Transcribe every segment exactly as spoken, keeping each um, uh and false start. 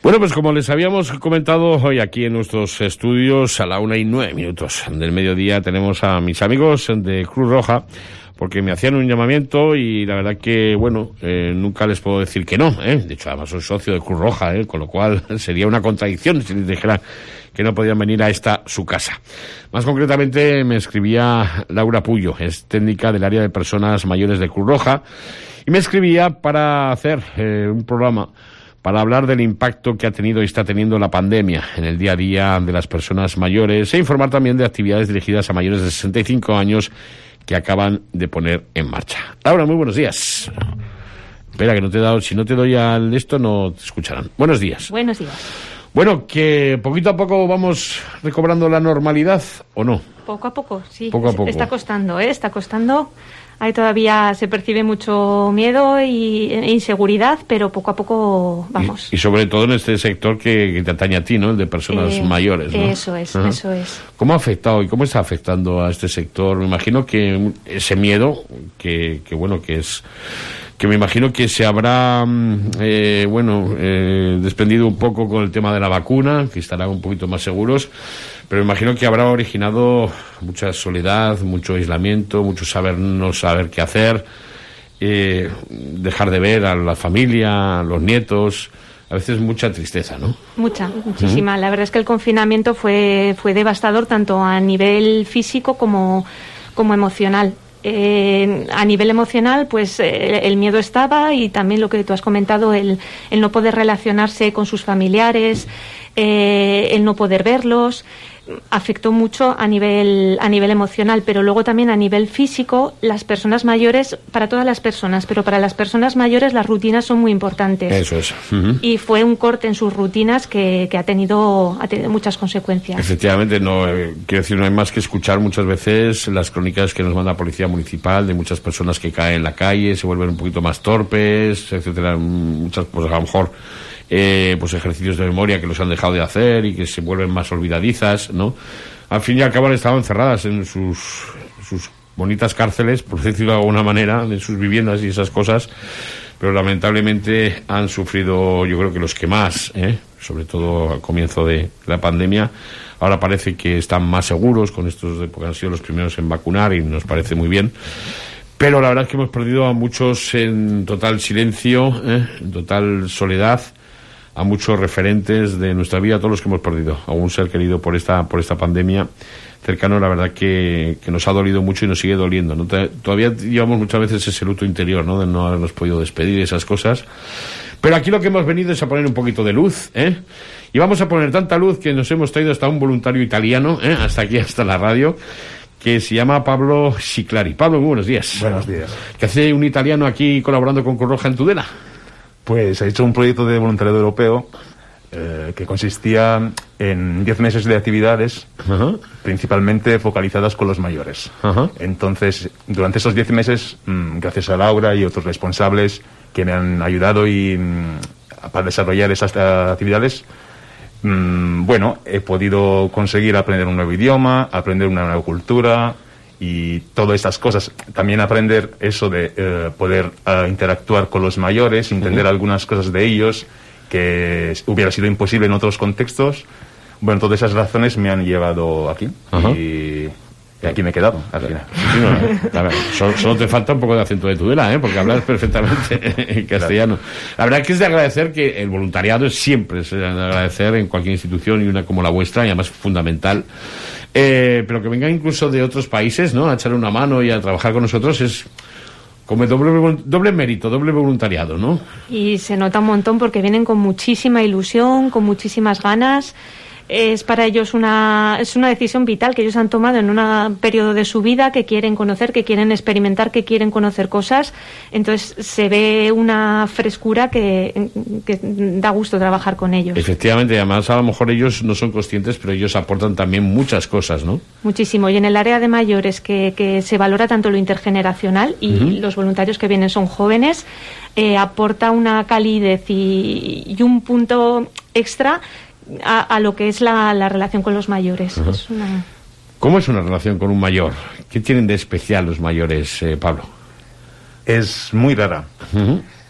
Bueno, pues como les habíamos comentado hoy aquí en nuestros estudios, a la una y nueve minutos del mediodía tenemos a mis amigos de Cruz Roja, porque me hacían un llamamiento y la verdad que, bueno, eh, nunca les puedo decir que no, ¿eh? De hecho, además soy socio de Cruz Roja, ¿eh? Con lo cual sería una contradicción si les dijera que no podían venir a esta, su casa. Más concretamente me escribía Laura Puyo, es técnica del área de personas mayores de Cruz Roja, y me escribía para hacer eh, un programa para hablar del impacto que ha tenido y está teniendo la pandemia en el día a día de las personas mayores e informar también de actividades dirigidas a mayores de sesenta y cinco años que acaban de poner en marcha. Laura, muy buenos días. Espera, que no te he dado, si no te doy al esto no te escucharán. Buenos días. Buenos días. Bueno, que poquito a poco vamos recobrando la normalidad, ¿o no? Poco a poco, sí. Poco a poco. Está costando, ¿eh? Está costando. Ahí todavía se percibe mucho miedo y e inseguridad, pero poco a poco vamos. Y, y sobre todo en este sector que, que te atañe a ti, ¿no? El de personas eh, mayores, ¿no? Eso es, Ajá. eso es. ¿Cómo ha afectado y cómo está afectando a este sector? Me imagino que ese miedo, que, que bueno, que es... que me imagino que se habrá, eh, bueno, eh, desprendido un poco con el tema de la vacuna, que estarán un poquito más seguros, pero me imagino que habrá originado mucha soledad, mucho aislamiento, mucho saber no saber qué hacer, eh, dejar de ver a la familia, a los nietos, a veces mucha tristeza, ¿no? Mucha, muchísima. Uh-huh. La verdad es que el confinamiento fue, fue devastador tanto a nivel físico como, como emocional. Eh, a nivel emocional, pues eh, el miedo estaba y también lo que tú has comentado, el, el no poder relacionarse con sus familiares, eh, el no poder verlos, afectó mucho a nivel a nivel emocional, pero luego también a nivel físico, las personas mayores, para todas las personas, pero para las personas mayores las rutinas son muy importantes. Eso es. Uh-huh. Y fue un corte en sus rutinas que, que ha tenido ha tenido muchas consecuencias. Efectivamente, no eh, quiero decir, no hay más que escuchar muchas veces las crónicas que nos manda la Policía Municipal de muchas personas que caen en la calle, se vuelven un poquito más torpes, etcétera, muchas, pues a lo mejor Eh, pues ejercicios de memoria que los han dejado de hacer y que se vuelven más olvidadizas, ¿no? Al fin y al cabo han estado encerradas en sus, sus bonitas cárceles, por decirlo de alguna manera, en sus viviendas y esas cosas, pero lamentablemente han sufrido, yo creo que los que más, ¿eh? Sobre todo al comienzo de la pandemia. Ahora parece que están más seguros con estos, porque han sido los primeros en vacunar y nos parece muy bien. Pero la verdad es que hemos perdido a muchos en total silencio, ¿eh? En total soledad, a muchos referentes de nuestra vida, a todos los que hemos perdido a un ser querido por esta por esta pandemia cercano. La verdad que, que nos ha dolido mucho y nos sigue doliendo, ¿no? Todavía llevamos muchas veces ese luto interior, ¿no? De no habernos podido despedir, esas cosas. Pero aquí lo que hemos venido es a poner un poquito de luz, ¿eh? Y vamos a poner tanta luz que nos hemos traído hasta un voluntario italiano, ¿eh? Hasta aquí, hasta la radio, que se llama Pablo Ciclari. Pablo, muy buenos días. Buenos días. ¿Qué hace un italiano aquí colaborando con Cruz Roja en Tudela? Pues ha hecho un proyecto de voluntariado europeo eh, que consistía en diez meses de actividades, uh-huh. principalmente focalizadas con los mayores. Uh-huh. Entonces, durante esos diez meses, mmm, gracias a Laura y otros responsables que me han ayudado y mmm, para desarrollar esas uh, actividades, mmm, bueno, he podido conseguir aprender un nuevo idioma, aprender una nueva cultura y todas estas cosas. También aprender eso de eh, poder uh, interactuar con los mayores, entender uh-huh. algunas cosas de ellos que hubiera sido imposible en otros contextos. Bueno, todas esas razones me han llevado aquí uh-huh. y, y aquí me he quedado al final. Sí, no, a ver, solo, solo te falta un poco de acento de Tudela, ¿eh? Porque hablas perfectamente en castellano. La verdad es que es de agradecer que el voluntariado es siempre es de agradecer en cualquier institución y una como la vuestra, y además fundamental. Eh, pero que vengan incluso de otros países, ¿no? A echar una mano y a trabajar con nosotros es como doble, doble mérito, doble voluntariado, ¿no? Y se nota un montón porque vienen con muchísima ilusión, con muchísimas ganas. Es para ellos una es una decisión vital que ellos han tomado en un periodo de su vida, que quieren conocer, que quieren experimentar, que quieren conocer cosas. Entonces se ve una frescura que, que da gusto trabajar con ellos. Efectivamente, además a lo mejor ellos no son conscientes, pero ellos aportan también muchas cosas, ¿no? Muchísimo. Y en el área de mayores, que, que se valora tanto lo intergeneracional y uh-huh. los voluntarios que vienen son jóvenes, eh, aporta una calidez y, y un punto extra A, a lo que es la, la relación con los mayores. Uh-huh. Es una... ¿Cómo es una relación con un mayor? ¿Qué tienen de especial los mayores, eh, Pablo? Es muy rara. Uh-huh.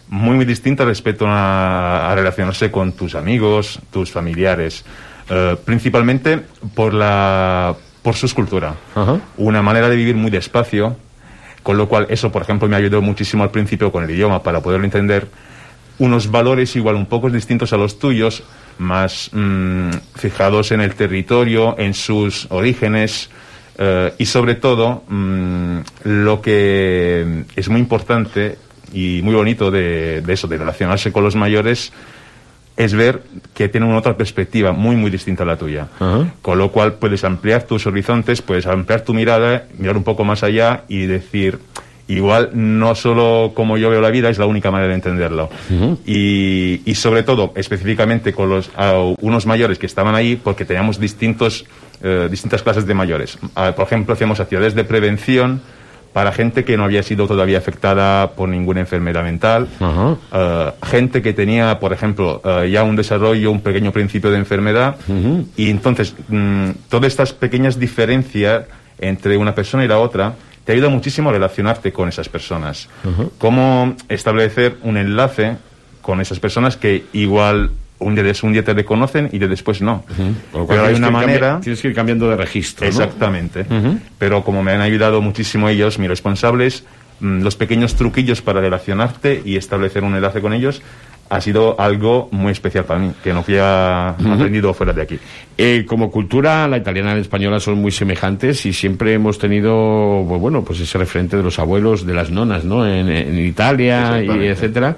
muy, muy distinta respecto a, a relacionarse con tus amigos, tus familiares, eh, principalmente por la por su escultura. Uh-huh. Una manera de vivir muy despacio, con lo cual eso, por ejemplo, me ayudó muchísimo al principio con el idioma para poderlo entender. Unos valores igual un poco distintos a los tuyos, más mmm, fijados en el territorio, en sus orígenes, eh, y sobre todo mmm, lo que es muy importante y muy bonito de, de eso, de relacionarse con los mayores, es ver que tienen una otra perspectiva muy muy distinta a la tuya. Uh-huh. Con lo cual puedes ampliar tus horizontes, puedes ampliar tu mirada, mirar un poco más allá y decir, igual no solo como yo veo la vida es la única manera de entenderlo. Uh-huh. y, y sobre todo específicamente con los uh, unos mayores que estaban ahí, porque teníamos distintos uh, distintas clases de mayores. Uh, por ejemplo, hacíamos actividades de prevención para gente que no había sido todavía afectada por ninguna enfermedad mental, uh-huh. uh, gente que tenía, por ejemplo, uh, ya un desarrollo, un pequeño principio de enfermedad, uh-huh. y entonces mmm, todas estas pequeñas diferencias entre una persona y la otra te ayuda muchísimo a relacionarte con esas personas. Uh-huh. Cómo establecer un enlace con esas personas que igual un día, un día te reconocen y de después no. Uh-huh. Pero hay una manera... Cambiar, tienes que ir cambiando de registro, exactamente. ¿no? Uh-huh. Pero como me han ayudado muchísimo ellos, mis responsables, mmm, los pequeños truquillos para relacionarte y establecer un enlace con ellos, ha sido algo muy especial para mí, que no había uh-huh. aprendido fuera de aquí. Eh, como cultura, la italiana y la española son muy semejantes y siempre hemos tenido, pues bueno, pues ese referente de los abuelos, de las nonas, ¿no? En, en Italia, y etcétera.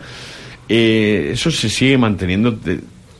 Eh, eso se sigue manteniendo, de,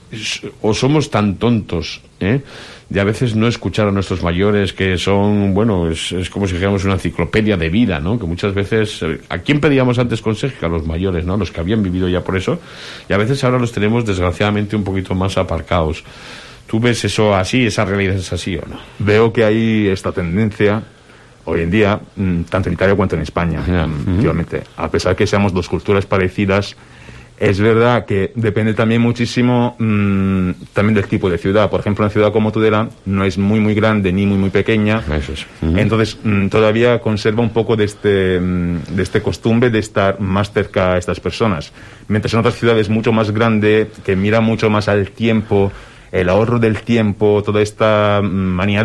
o somos tan tontos, ¿eh? de a veces no escuchar a nuestros mayores, que son, bueno, es, es como si dijéramos una enciclopedia de vida, ¿no? Que muchas veces, ¿a quién pedíamos antes consejo? A los mayores, ¿no? Los que habían vivido ya por eso, y a veces ahora los tenemos desgraciadamente un poquito más aparcados. ¿Tú ves eso así, esa realidad es así o no? Veo que hay esta tendencia hoy en día, tanto en Italia cuanto en España, yeah. Efectivamente. Uh-huh. A pesar que seamos dos culturas parecidas, es verdad que depende también muchísimo mmm, también del tipo de ciudad. Por ejemplo, una ciudad como Tudela no es muy muy grande ni muy muy pequeña. Eso es. Uh-huh. Entonces mmm, todavía conserva un poco de este mmm, de este costumbre de estar más cerca a estas personas. Mientras en otras ciudades mucho más grande, que mira mucho más al tiempo, el ahorro del tiempo, toda esta manía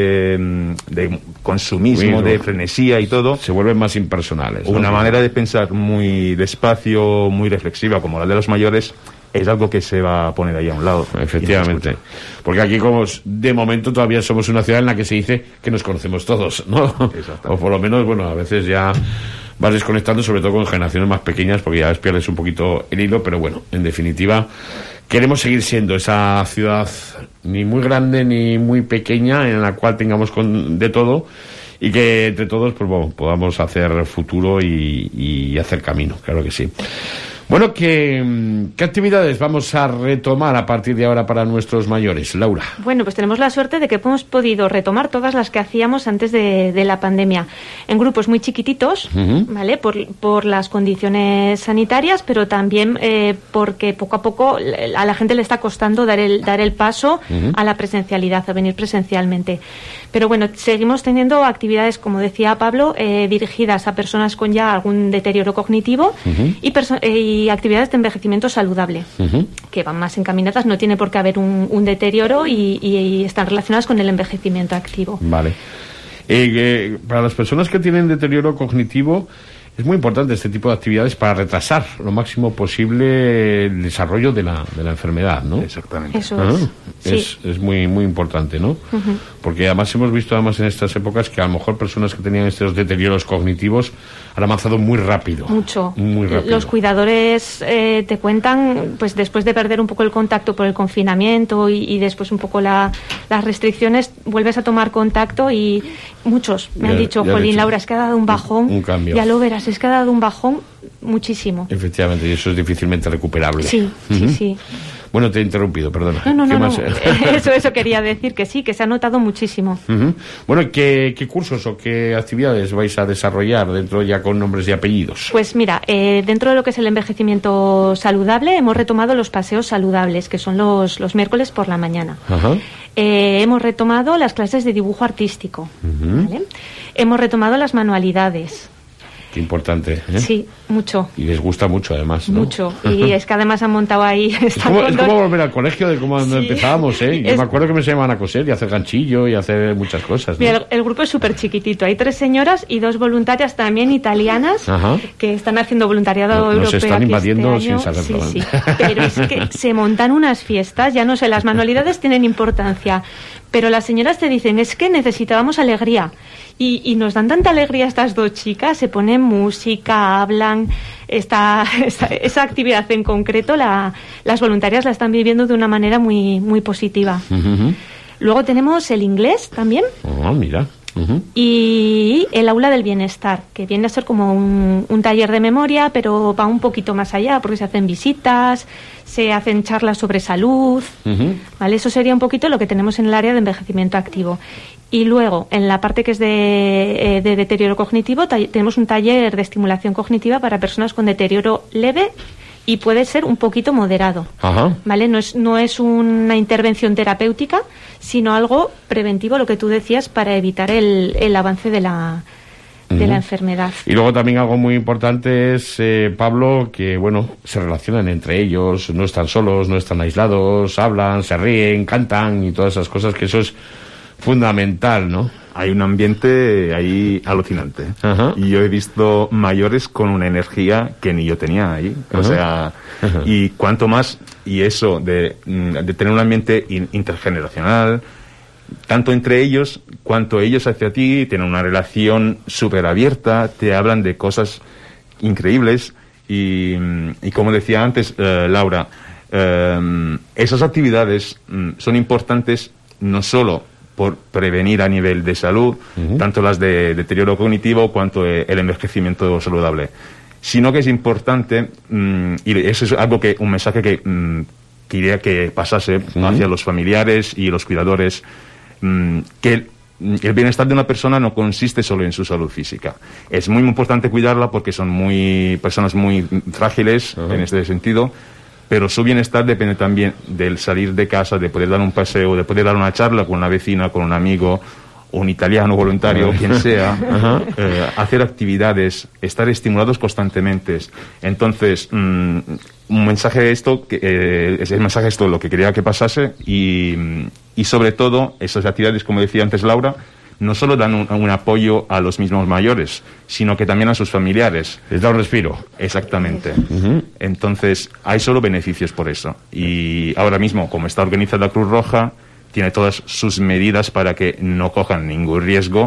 de, de consumismo, Mismo. de frenesía y todo, se vuelven más impersonales, ¿no? Una manera de pensar muy despacio, muy reflexiva, como la de los mayores, es algo que se va a poner ahí a un lado. Efectivamente. Porque aquí, como de momento, todavía somos una ciudad en la que se dice que nos conocemos todos, ¿no? O por lo menos, bueno, a veces ya vas desconectando, sobre todo con generaciones más pequeñas, porque ya ves, pierdes un poquito el hilo, pero bueno, en definitiva, queremos seguir siendo esa ciudad ni muy grande ni muy pequeña, en la cual tengamos con, de todo, y que entre todos, pues bueno, podamos hacer futuro y, y hacer camino, claro que sí. Bueno, ¿qué, ¿qué actividades vamos a retomar a partir de ahora para nuestros mayores, Laura? Bueno, pues tenemos la suerte de que hemos podido retomar todas las que hacíamos antes de, de la pandemia, en grupos muy chiquititos, uh-huh. ¿vale? Por, por las condiciones sanitarias, pero también eh, porque poco a poco a la gente le está costando dar el, dar el paso uh-huh. a la presencialidad, a venir presencialmente. Pero bueno, seguimos teniendo actividades, como decía Pablo, eh, dirigidas a personas con ya algún deterioro cognitivo uh-huh. y, perso- eh, y actividades de envejecimiento saludable, uh-huh. que van más encaminadas, no tiene por qué haber un, un deterioro y, y, y están relacionadas con el envejecimiento activo. Vale. Eh, eh, para las personas que tienen deterioro cognitivo, es muy importante este tipo de actividades para retrasar lo máximo posible el desarrollo de la, de la enfermedad, ¿no? Exactamente. Eso ¿Ah? es. Es, sí. es muy muy importante, ¿no? Uh-huh. Porque además hemos visto además en estas épocas que a lo mejor personas que tenían estos deterioros cognitivos han avanzado muy rápido. Mucho. Muy rápido. Los cuidadores eh, te cuentan, pues después de perder un poco el contacto por el confinamiento y, y después un poco la, las restricciones, vuelves a tomar contacto y muchos me ya, han dicho, Jolín, Laura, es que ha dado un bajón. Un cambio. Ya lo verás, es que ha dado un bajón muchísimo. Efectivamente, y eso es difícilmente recuperable. Sí, uh-huh. sí, sí. Bueno, te he interrumpido, perdona. No, no, ¿Qué no, más? no. Eso, eso quería decir, que sí, que se ha notado muchísimo. Uh-huh. Bueno, ¿qué, ¿qué cursos o qué actividades vais a desarrollar dentro ya con nombres y apellidos? Pues mira, eh, dentro de lo que es el envejecimiento saludable, hemos retomado los paseos saludables, que son los, los miércoles por la mañana. Uh-huh. Eh, hemos retomado las clases de dibujo artístico. Uh-huh. ¿Vale? Hemos retomado las manualidades. Qué importante, ¿eh? Sí, mucho. Y les gusta mucho, además, ¿no? Mucho. Y es que además han montado ahí... Es como, es dos... como volver al colegio de cómo sí. empezábamos, ¿eh? Yo es... me acuerdo que me enseñaban a coser y a hacer ganchillo y a hacer muchas cosas, ¿no? Mira, el, el grupo es súper chiquitito. Hay tres señoras y dos voluntarias también italianas. Ajá. Que están haciendo voluntariado no, europeo. Nos están invadiendo este sin saberlo. Sí, sí. Pero es que se montan unas fiestas, ya no sé, las manualidades tienen importancia, pero las señoras te dicen, es que necesitábamos alegría. Y, y nos dan tanta alegría estas dos chicas, se ponen música, hablan, esta, esta, esa actividad en concreto, la, las voluntarias la están viviendo de una manera muy, muy positiva. Uh-huh. Luego tenemos el inglés también. Oh, mira. Uh-huh. Y el aula del bienestar, que viene a ser como un, un taller de memoria, pero va un poquito más allá, porque se hacen visitas, se hacen charlas sobre salud, uh-huh. ¿vale? Eso sería un poquito lo que tenemos en el área de envejecimiento activo. Y luego, en la parte que es de, eh, de deterioro cognitivo, ta- tenemos un taller de estimulación cognitiva para personas con deterioro leve y puede ser un poquito moderado. Ajá. ¿Vale? No es, no es una intervención terapéutica, sino algo preventivo, lo que tú decías, para evitar el, el avance de la, de uh-huh. la enfermedad. Y luego también algo muy importante es, eh, Pablo, que, bueno, se relacionan entre ellos, no están solos, no están aislados, hablan, se ríen, cantan y todas esas cosas, que eso es fundamental, ¿no? Hay un ambiente ahí alucinante. Uh-huh. Y yo he visto mayores con una energía que ni yo tenía ahí. Uh-huh. O sea, uh-huh. y cuanto más, y eso de, de tener un ambiente in- intergeneracional, tanto entre ellos, cuanto ellos hacia ti, tienen una relación súper abierta, te hablan de cosas increíbles. Y, y como decía antes, uh, Laura, uh, esas actividades um, son importantes no solo por prevenir a nivel de salud, uh-huh. tanto las de deterioro cognitivo cuanto el envejecimiento saludable, sino que es importante, mmm, y eso es algo que, un mensaje que mmm, quería que pasase uh-huh. hacia los familiares y los cuidadores, mmm, que el, el bienestar de una persona no consiste solo en su salud física. Es muy importante cuidarla porque son muy personas muy frágiles uh-huh. en este sentido, pero su bienestar depende también del salir de casa, de poder dar un paseo, de poder dar una charla con una vecina, con un amigo, un italiano voluntario, uh-huh. quien sea, uh-huh. eh, hacer actividades, estar estimulados constantemente. Entonces, mmm, un mensaje de esto, que, eh, es el mensaje de esto lo que quería que pasase, y, y sobre todo, esas actividades, como decía antes Laura, no solo dan un, un apoyo a los mismos mayores, sino que también a sus familiares. Les da un respiro. Exactamente. Uh-huh. Entonces, hay solo beneficios por eso. Y ahora mismo, como está organizada Cruz Roja, tiene todas sus medidas para que no cojan ningún riesgo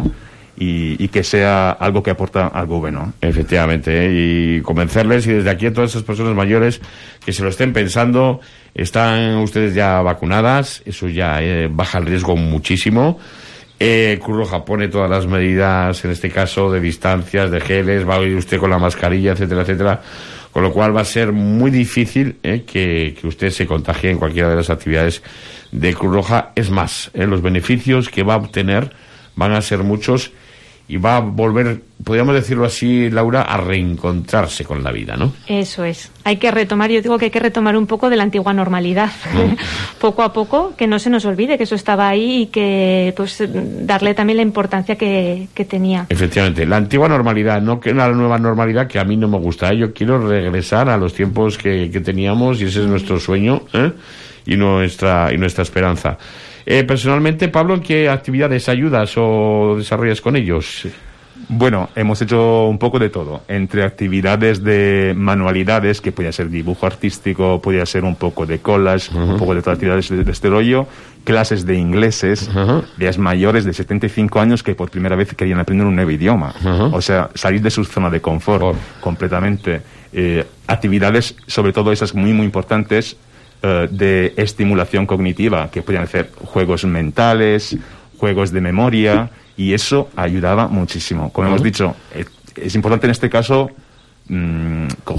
y, y que sea algo que aporta algo bueno. Efectivamente, ¿eh? Y convencerles, y desde aquí a todas esas personas mayores que se lo estén pensando, están ustedes ya vacunadas, eso ya eh, baja el riesgo muchísimo. Eh, Cruz Roja pone todas las medidas, en este caso de distancias, de geles, va a ir usted con la mascarilla, etcétera, etcétera, con lo cual va a ser muy difícil eh, que, que usted se contagie en cualquiera de las actividades de Cruz Roja. Es más, eh, los beneficios que va a obtener van a ser muchos y va a volver, podríamos decirlo así, Laura, a reencontrarse con la vida, ¿no? Eso es. Hay que retomar, yo digo que hay que retomar un poco de la antigua normalidad, mm. poco a poco, que no se nos olvide que eso estaba ahí y que pues darle también la importancia que, que tenía. Efectivamente, la antigua normalidad, no que la nueva normalidad, que a mí no me gusta. Yo quiero regresar a los tiempos que, que teníamos, y ese es nuestro sueño, ¿eh? y nuestra y nuestra esperanza. Eh, personalmente, Pablo, ¿en qué actividades ayudas o desarrollas con ellos? Bueno, hemos hecho un poco de todo, entre actividades de manualidades, que podía ser dibujo artístico, podía ser un poco de collage, uh-huh. un poco de otras actividades de, de este rollo, clases de ingleses, uh-huh. de mayores de setenta y cinco años que por primera vez querían aprender un nuevo idioma, uh-huh. o sea, salir de su zona de confort oh. completamente. Eh, actividades, sobre todo esas muy, muy importantes, Uh, de estimulación cognitiva, que podían hacer juegos mentales, juegos de memoria, y eso ayudaba muchísimo. Como uh-huh. hemos dicho, es, es importante en este caso mmm, coger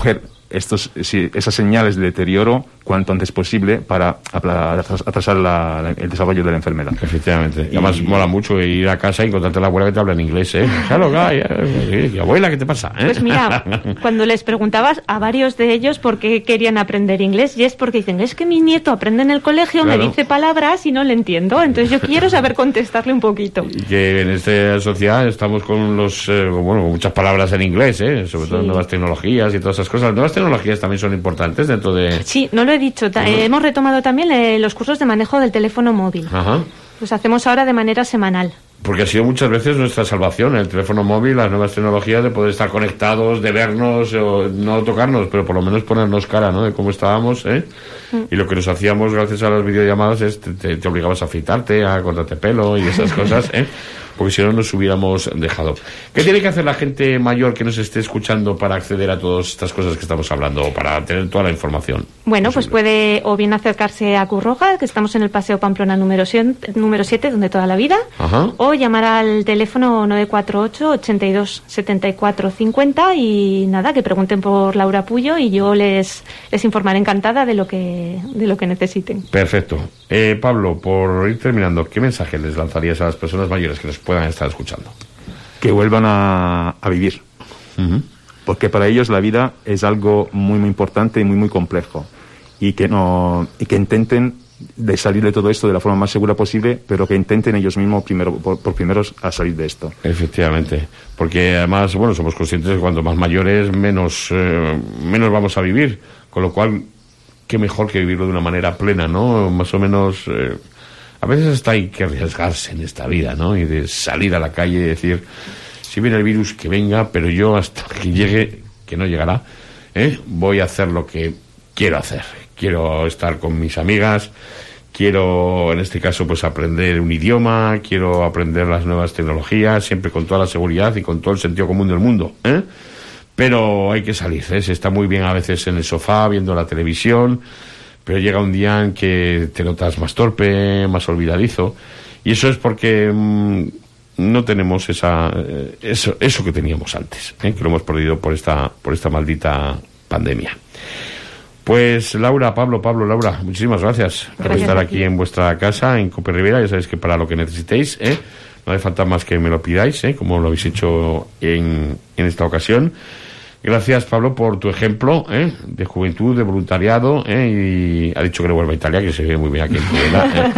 estos, si, esas señales de deterioro cuanto antes posible para atrasar la, la, el desarrollo de la enfermedad. Efectivamente. Y además mola mucho ir a casa y encontrarte a la abuela que te habla en inglés, ¿eh? Claro, guy, abuela, ¿qué te pasa? ¿Eh? Pues mira, cuando les preguntabas a varios de ellos por qué querían aprender inglés, y es porque dicen, es que mi nieto aprende en el colegio, claro, me dice palabras y no le entiendo, entonces yo quiero saber contestarle un poquito. Y que en esta sociedad estamos con los, eh, bueno, con muchas palabras en inglés, ¿eh? Sobre sí. todo en nuevas tecnologías y todas esas cosas. Las nuevas tecnologías también son importantes dentro de... Sí, no lo he dicho. Ta- eh, hemos retomado también eh, los cursos de manejo del teléfono móvil. Ajá. Los hacemos ahora de manera semanal. Porque ha sido muchas veces nuestra salvación, el teléfono móvil, las nuevas tecnologías, de poder estar conectados, de vernos, o no tocarnos, pero por lo menos ponernos cara, ¿no? De cómo estábamos, ¿eh? Mm. Y lo que nos hacíamos gracias a las videollamadas es te, te, te obligabas a afeitarte, a cortarte pelo y esas cosas, ¿eh? Porque si no nos hubiéramos dejado. ¿Qué tiene que hacer la gente mayor que nos esté escuchando para acceder a todas estas cosas que estamos hablando, o para tener toda la información? Bueno, pues puede o bien acercarse a Cruz Roja, que estamos en el Paseo Pamplona número siete, donde toda la vida, ajá, o llamar al teléfono nueve cuatro ocho, ochenta y dos, setenta y cuatro, cincuenta y nada, que pregunten por Laura Puyo y yo les, les informaré encantada de lo que, de lo que necesiten. Perfecto. Eh, Pablo, por ir terminando, ¿qué mensaje les lanzarías a las personas mayores que nos puedan estar escuchando? Que vuelvan a, a vivir. Uh-huh. Porque para ellos la vida es algo muy muy importante y muy muy complejo, y que no y que intenten de salir de todo esto de la forma más segura posible, pero que intenten ellos mismos primero por, por primeros a salir de esto. Efectivamente, porque además, bueno, somos conscientes de que cuanto más mayores menos eh, menos vamos a vivir, con lo cual qué mejor que vivirlo de una manera plena, ¿no? Más o menos eh, a veces hasta hay que arriesgarse en esta vida, ¿no? Y de salir a la calle y decir, si viene el virus, que venga, pero yo hasta que llegue, que no llegará, ¿eh? Voy a hacer lo que quiero hacer. Quiero estar con mis amigas, quiero, en este caso, pues aprender un idioma, quiero aprender las nuevas tecnologías, siempre con toda la seguridad y con todo el sentido común del mundo, ¿eh? Pero hay que salir, ¿eh? Se está muy bien a veces en el sofá viendo la televisión, pero llega un día en que te notas más torpe, más olvidadizo, y eso es porque mmm, no tenemos esa eh, eso eso que teníamos antes, ¿eh? Que lo hemos perdido por esta por esta maldita pandemia. Pues Laura, Pablo, Pablo, Laura, muchísimas gracias, gracias por estar aquí en vuestra casa, en Cope Rivera. Ya sabéis que para lo que necesitéis, ¿eh? No hace falta más que me lo pidáis, ¿eh? Como lo habéis hecho en, en esta ocasión. Gracias, Pablo, por tu ejemplo, ¿eh? De juventud, de voluntariado, ¿eh? Y ha dicho que no vuelva a Italia, que se ve muy bien aquí en Tudela, ¿eh?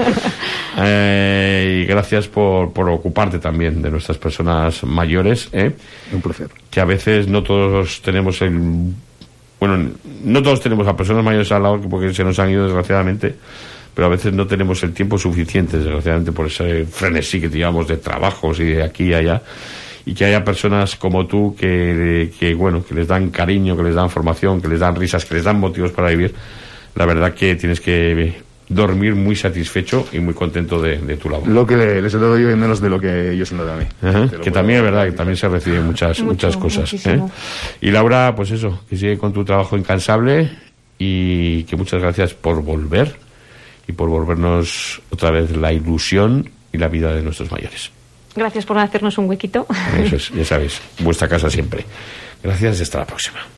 eh, y gracias por, por ocuparte también de nuestras personas mayores, ¿eh? Un placer. Que a veces no todos tenemos el... Bueno, no todos tenemos a personas mayores al lado porque se nos han ido, desgraciadamente, pero a veces no tenemos el tiempo suficiente, desgraciadamente, por ese frenesí que llevamos de trabajos y de aquí y allá. Y que haya personas como tú que, que, bueno, que les dan cariño, que les dan formación, que les dan risas, que les dan motivos para vivir. La verdad que tienes que dormir muy satisfecho y muy contento de, de tu labor. Lo que les he dado yo y menos de lo que ellos han dado a mí. Ajá, que también es verdad, que también se reciben muchas, Mucho, muchas cosas, ¿eh? Y Laura, pues eso, que sigue con tu trabajo incansable y que muchas gracias por volver y por volvernos otra vez la ilusión y la vida de nuestros mayores. Gracias por hacernos un huequito. Eso es, ya sabéis, vuestra casa siempre. Gracias y hasta la próxima.